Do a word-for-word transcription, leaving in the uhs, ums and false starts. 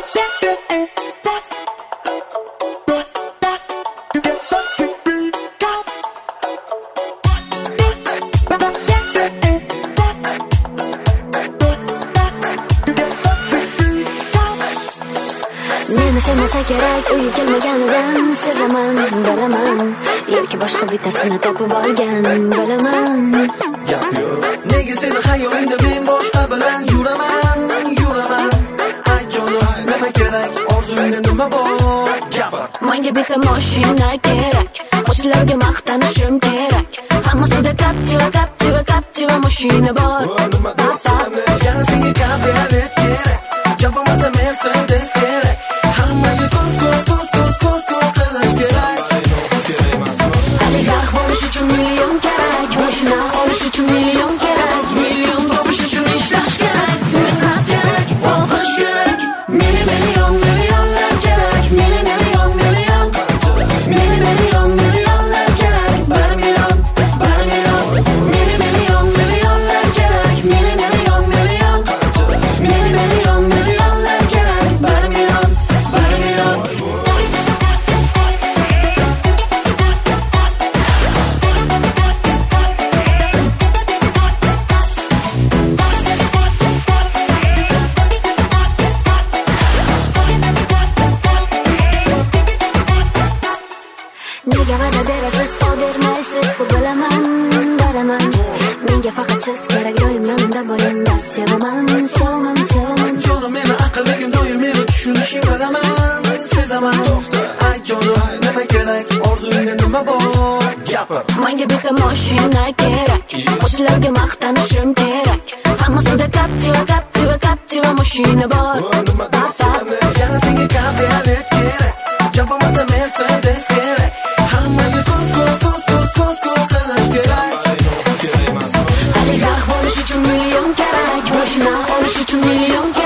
Meni sevmasa kerak, uyi kelmaganidan sezaman, bilaman. Yoki boshqa bittasini topib olgan, bilaman. Gap yo'q. Nega seni xayolimda men boshqa bilan yuraman, yuraman. Ay jonim, nima kerak? Orzungda nima bor? Gapir. Menga bitta mashina kerak, qo'shnilarga maqtanishim kerak. Hammasida Captiva, Captiva, Captiva mashina bor. Yana senga kabriolet kerak, jabomasa Mercedes kerak. Hammaga ko'z ko'z ko'z ko'z ko'z ko'z qilish kerak. Oligarx bo'lish uchun million kerak, mashina olish uchun million kerak, million topish uchun ishlash kerak, mehnat kerak, o'qish kerak. Meni million millionlar kerak, meni million million, meni million millionlar kerak, bir million, bir million. Meni million millionlar kerak, meni million million, meni million millionlar kerak, bir million, bir million. Nega va'da berasiz, qo'l bermaysiz, bu bilaman, bilaman. Menga faqat siz kerak, doim yonimda bo'ling, bas sevaman, sevaman, sevaman. Jonim, meni aqlligim doim meni tushunishing bilaman, sezaman. Ay jonim, nima kerak? Orzungda nima bor? Gapir. Menga bitta mashina kerak, qo'shnilarga maqtanishim kerak. Hammasida Captiva, Captiva, Captiva mashina bor. Yana senga kabriolet kerak, jabomasa Mercedes kerak. Hammaga ko'z ko'z ko'z ko'z ko'z ko'z qilish kerak. Oligarx bo'lish uchun million kerak, mashina olish uchun million kerak.